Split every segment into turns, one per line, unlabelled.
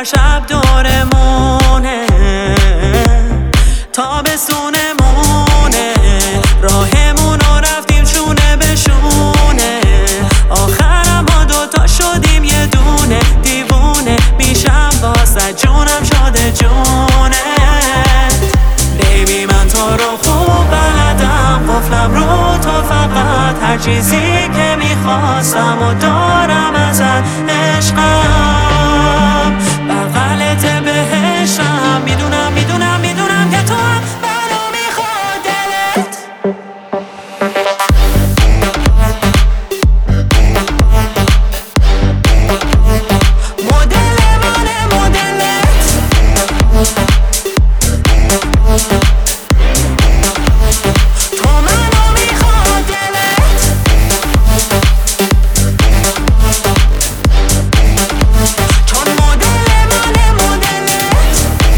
شب دورمونه، تابستونمونه، راهمون رو رفتیم شونه به شونه، آخرم ما دوتا شدیم یه دونه، دیوونه میشم واسه جونم شده جونه. بیبی من تو رو خوب بلدم، قفلم رو تو فقط، هر چیزی که میخواستم و دارم ازت، عشقم بغلت بهشم، میدونم میدونم میدونم که تو هم منو میخواد دلت. مدل منه مدلت، تو منو میخواد دلت، چون مدل منه مدلت.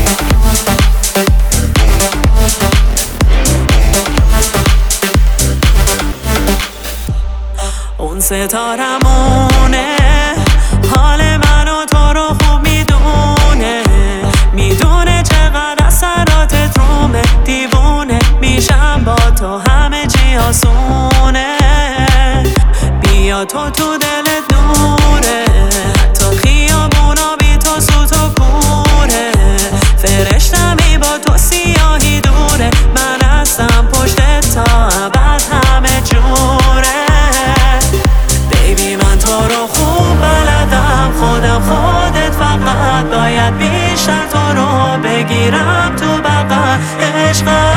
اون ستارمونه، حال منو تو رو خوب میدونه، میدونه چقدر اثراتت رومه، دیوونه میشم با تو همه چی آسونه. بیا تو دلت نوره، حتی خیابونا بی تو سوت و کوره، فرشتمی با تو سیاهی دوره، من هستم پشتت تا ابد همه جوره. بیبی من تو رو خوب بلدم، خودت فقط باید بیشتر تو رو بگیرم تو بغل، عشقم